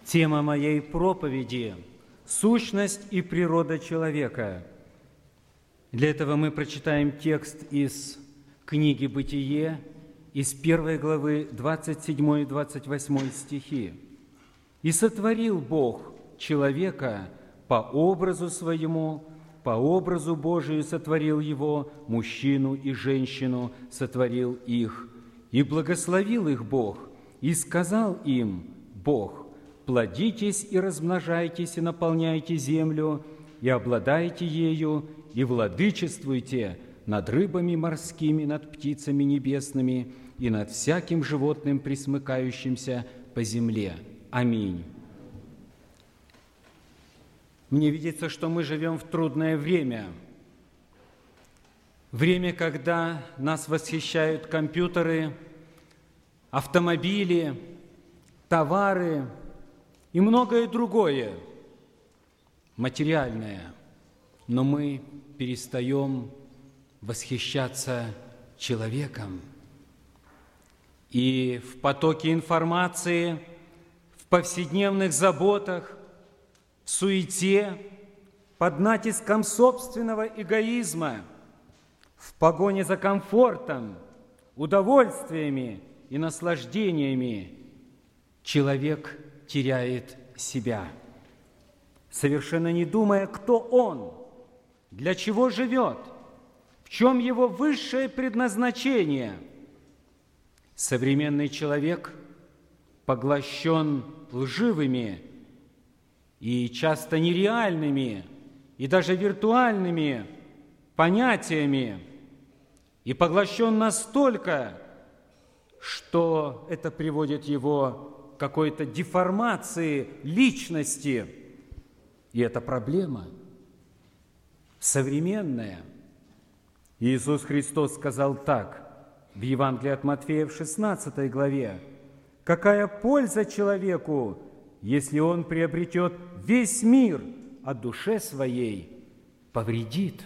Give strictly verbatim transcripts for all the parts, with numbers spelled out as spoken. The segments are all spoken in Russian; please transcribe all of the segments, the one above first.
Тема моей проповеди – сущность и природа человека. Для этого мы прочитаем текст из книги «Бытие», из первой главы, двадцать седьмой и двадцать восьмой стихи. «И сотворил Бог человека по образу своему, по образу Божию сотворил его, мужчину и женщину сотворил их, и благословил их Бог, и сказал им Бог: плодитесь и размножайтесь, и наполняйте землю, и обладайте ею, и владычествуйте над рыбами морскими, над птицами небесными, и над всяким животным, пресмыкающимся по земле. Аминь». Мне видится, что мы живем в трудное время. Время, когда нас восхищают компьютеры, автомобили, товары и многое другое, материальное. Но мы перестаем восхищаться человеком. И в потоке информации, в повседневных заботах, в суете, под натиском собственного эгоизма, в погоне за комфортом, удовольствиями и наслаждениями человек теряет себя, совершенно не думая, кто он, для чего живет, в чем его высшее предназначение. Современный человек поглощен лживыми и часто нереальными, и даже виртуальными понятиями, и поглощен настолько, что это приводит его к какой-то деформации личности. И это проблема современная. Иисус Христос сказал так в Евангелии от Матфея в шестнадцатой главе: «Какая польза человеку, если он приобретет весь мир, а душе своей повредит?»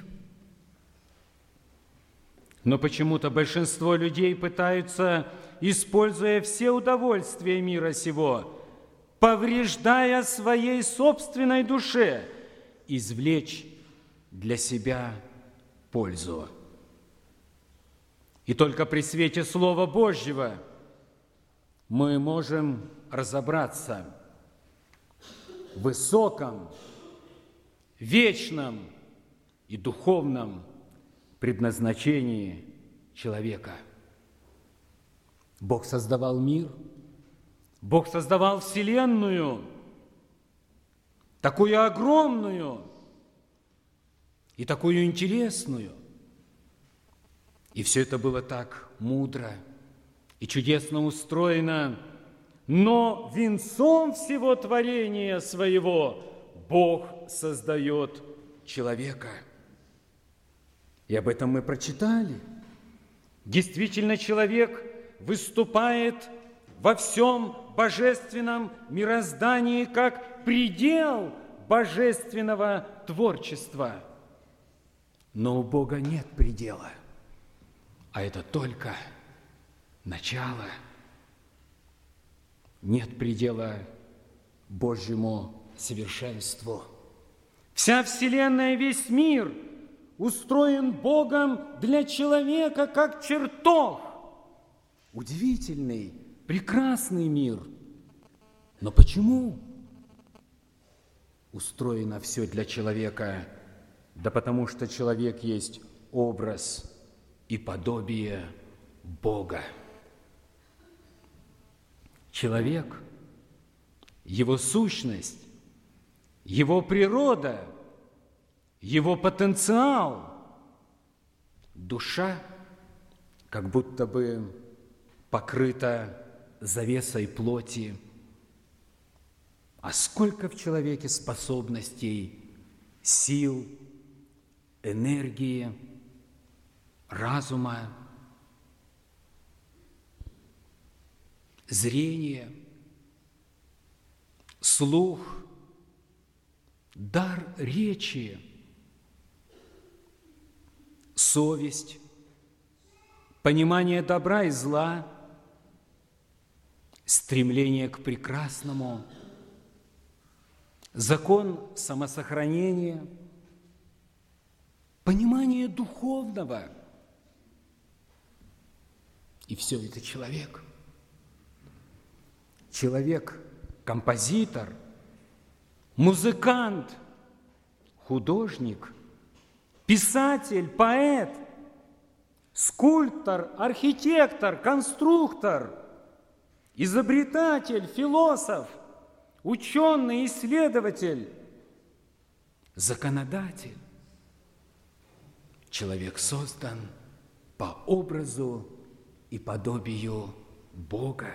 Но почему-то большинство людей пытаются, используя все удовольствия мира сего, повреждая своей собственной душе, извлечь для себя пользу. И только при свете Слова Божьего мы можем разобраться в высоком, вечном и духовном предназначении человека. Бог создавал мир, Бог создавал Вселенную, такую огромную и такую интересную. И все это было так мудро и чудесно устроено, но венцом всего творения своего Бог создает человека. И об этом мы прочитали. Действительно, человек выступает во всем божественном мироздании как предел божественного творчества. Но у Бога нет предела, а это только начало. Нет предела Божьему совершенству. Вся Вселенная, весь мир устроен Богом для человека как чертог. Удивительный, прекрасный мир. Но почему устроено все для человека? Да потому что человек есть образ и подобие Бога. Человек, его сущность, его природа, его потенциал, душа как будто бы покрыта завесой плоти. А сколько в человеке способностей, сил, энергии, разума, зрения, слух, дар речи, совесть, понимание добра и зла, стремление к прекрасному, закон самосохранения, понимание духовного. И все это человек. Человек – композитор, музыкант, художник, писатель, поэт, скульптор, архитектор, конструктор, изобретатель, философ, ученый, исследователь, законодатель. Человек создан по образу и подобию Бога.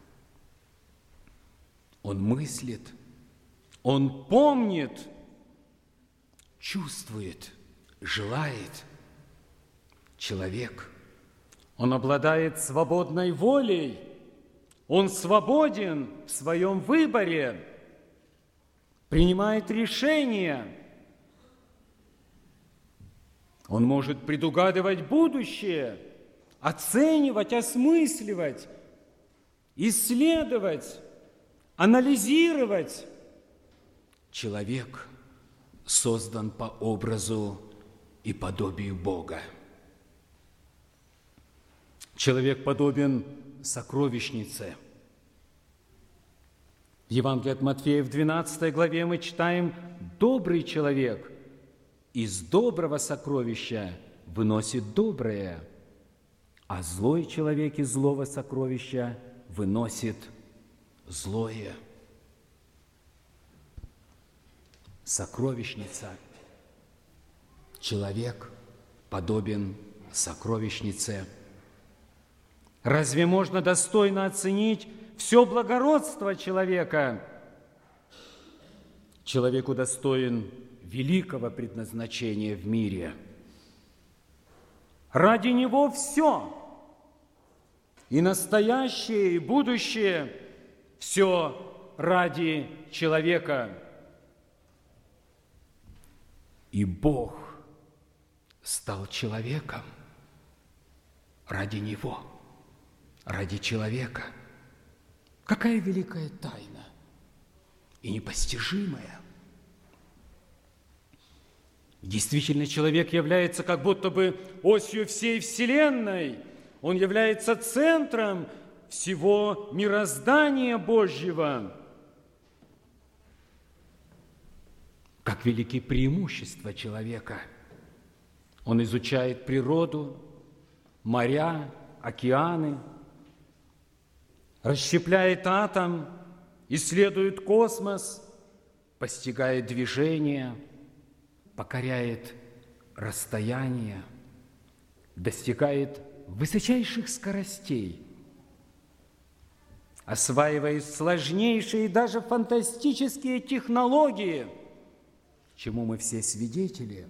Он мыслит, он помнит, чувствует, желает. Человек, он обладает свободной волей, он свободен в своем выборе, принимает решения. Он может предугадывать будущее, оценивать, осмысливать, исследовать, анализировать. Человек создан по образу и подобию Бога. Человек подобен сокровищнице. В Евангелии от Матфея в двенадцатой главе мы читаем: «Добрый человек из доброго сокровища выносит доброе, а злой человек из злого сокровища выносит злое». Сокровищница. Человек подобен сокровищнице. Разве можно достойно оценить все благородство человека? Человек удостоен великого предназначения в мире. Ради него все, и настоящее, и будущее, все ради человека. И Бог стал человеком ради него, ради человека. Какая великая тайна и непостижимая. Действительно, человек является как будто бы осью всей Вселенной. Он является центром всего мироздания Божьего. Как велики преимущества человека. Он изучает природу, моря, океаны, расщепляет атом, исследует космос, постигает движение, покоряет расстояние, достигает высочайших скоростей, осваивает сложнейшие и даже фантастические технологии, чему мы все свидетели.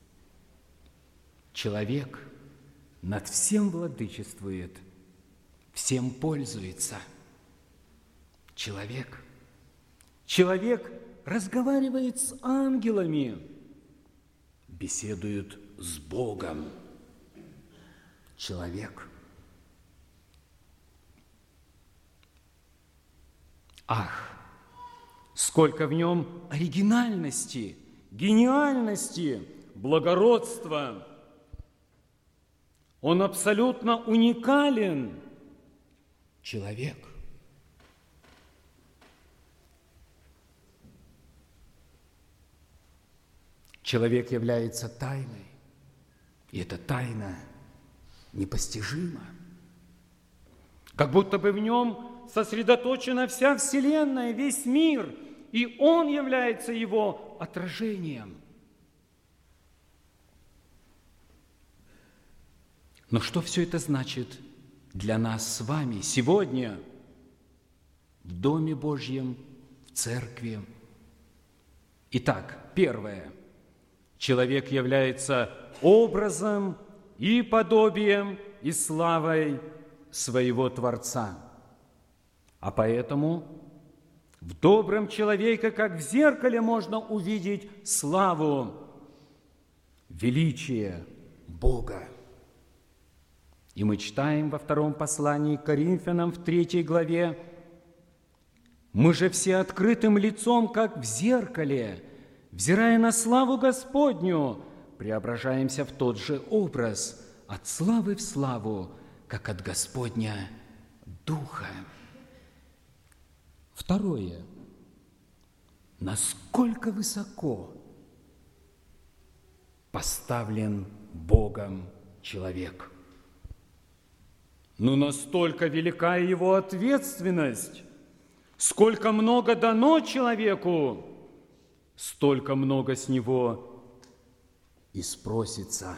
Человек над всем владычествует, всем пользуется. Человек. Человек разговаривает с ангелами, беседует с Богом. Человек. Ах, сколько в нем оригинальности, гениальности, благородства! Он абсолютно уникален. Человек. Человек является тайной, и эта тайна непостижима. Как будто бы в нем сосредоточена вся Вселенная, весь мир, и он является его отражением. Но что все это значит для нас с вами сегодня в Доме Божьем, в Церкви? Итак, первое. Человек является образом и подобием и славой своего Творца. А поэтому в добром человеке, как в зеркале, можно увидеть славу, величие Бога. И мы читаем во втором послании к Коринфянам в третьей главе: Мы же все открытым лицом, как в зеркале, взирая на славу Господню, преображаемся в тот же образ, от славы в славу, как от Господня Духа. Второе. Насколько высоко поставлен Богом человек? Но настолько велика его ответственность. Сколько много дано человеку, столько много с него и спросится.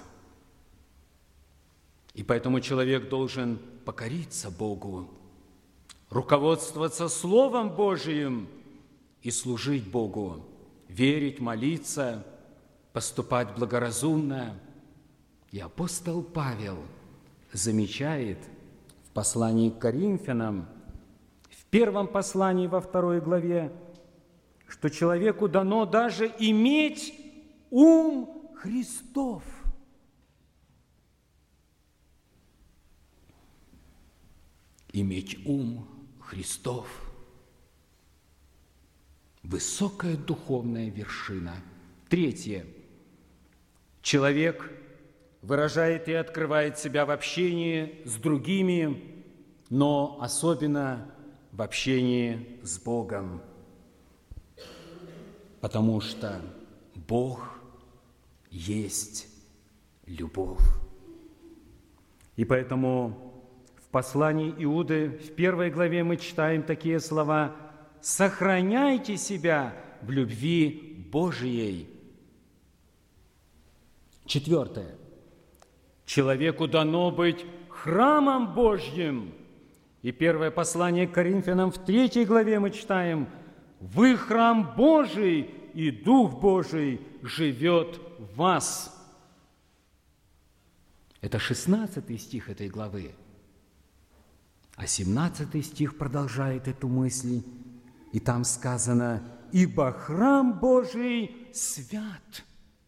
И поэтому человек должен покориться Богу, руководствоваться Словом Божиим и служить Богу, верить, молиться, поступать благоразумно. И апостол Павел замечает в послании к Коринфянам, в первом послании во второй главе, что человеку дано даже иметь ум Христов. Иметь ум Христов. Высокая духовная вершина. Третье. Человек выражает и открывает себя в общении с другими, но особенно в общении с Богом, потому что Бог есть любовь. И поэтому в послании Иуды в первой главе мы читаем такие слова: «Сохраняйте себя в любви Божией». Четвертое. Человеку дано быть храмом Божьим. И первое послание к Коринфянам в третьей главе мы читаем: «Вы храм Божий, и Дух Божий живет в вас». Это шестнадцатый стих этой главы. А семнадцатый стих продолжает эту мысль, и там сказано: «Ибо храм Божий свят».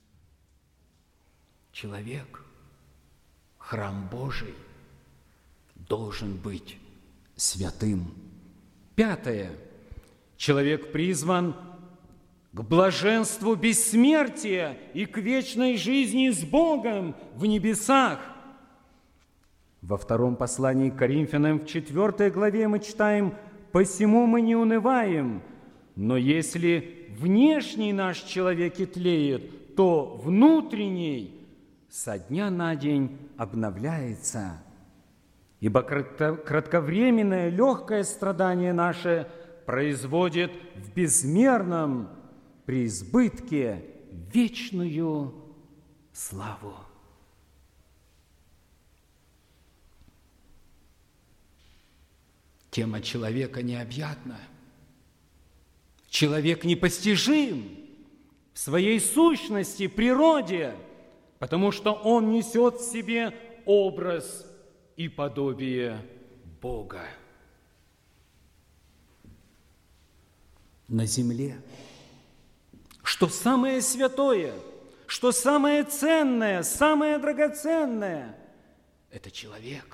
Человек, храм Божий, должен быть святым. Пятое. Человек призван к блаженству бессмертия и к вечной жизни с Богом в небесах. Во втором послании к Коринфянам в четвертой главе мы читаем: «Посему мы не унываем, но если внешний наш человек и тлеет, то внутренний со дня на день обновляется. Ибо кратковременное легкое страдание наше производит в безмерном преизбытке вечную славу». Тема человека необъятна. Человек непостижим в своей сущности, природе, потому что он несет в себе образ и подобие Бога. На земле, что самое святое, что самое ценное, самое драгоценное – это человек.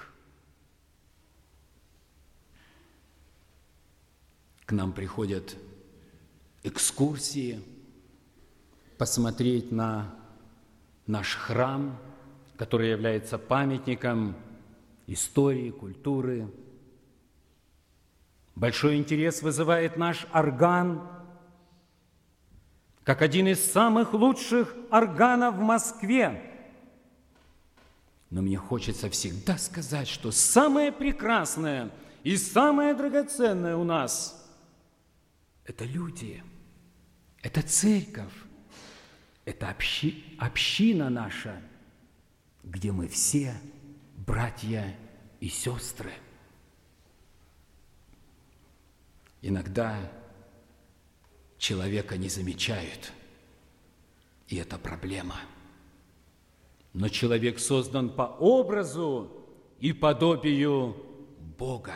К нам приходят экскурсии, посмотреть на наш храм, который является памятником истории, культуры. Большой интерес вызывает наш орган, как один из самых лучших органов в Москве. Но мне хочется всегда сказать, что самое прекрасное и самое драгоценное у нас – это люди, это церковь, это общи, община наша, где мы все братья и сестры. Иногда человека не замечают, и это проблема. Но человек создан по образу и подобию Бога.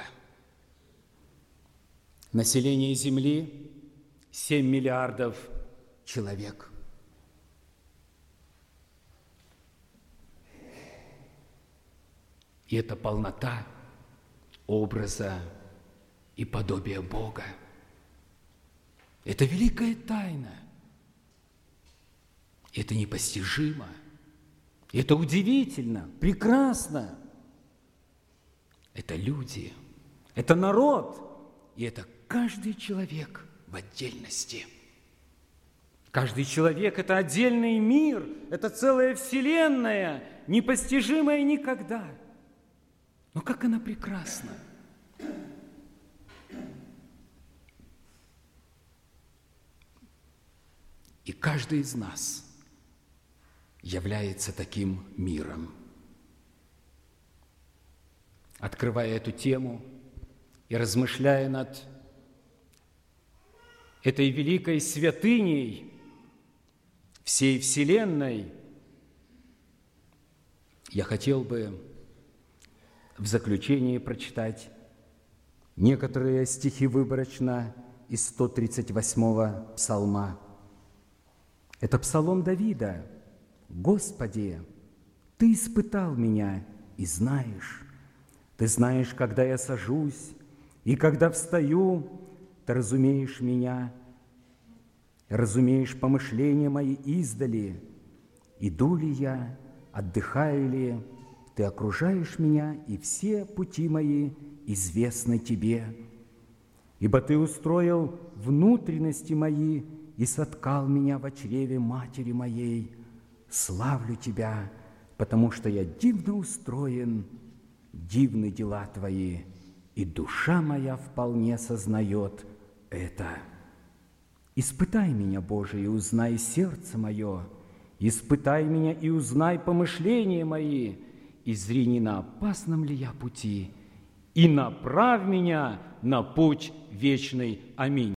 Население Земли – семь миллиардов человек. И это полнота образа и подобия Бога. Это великая тайна. Это непостижимо. Это удивительно, прекрасно. Это люди, это народ, и это каждый человек в отдельности. Каждый человек – это отдельный мир, это целая вселенная, непостижимая никогда. Но как она прекрасна! И каждый из нас является таким миром. Открывая эту тему и размышляя над этой великой святыней всей вселенной, я хотел бы в заключении прочитать некоторые стихи выборочно из сто тридцать восьмого псалма. Это псалом Давида. «Господи, Ты испытал меня и знаешь. Ты знаешь, когда я сажусь, и когда встаю, Ты разумеешь меня, разумеешь помышления мои издали. Иду ли я, отдыхаю ли, Ты окружаешь меня, и все пути мои известны Тебе. Ибо Ты устроил внутренности мои и соткал меня во чреве матери моей. Славлю Тебя, потому что я дивно устроен, дивны дела Твои, и душа моя вполне сознает это. Испытай меня, Боже, и узнай сердце мое, испытай меня и узнай помышления мои, и зри, не на опасном ли я пути, и направь меня на путь вечный. Аминь.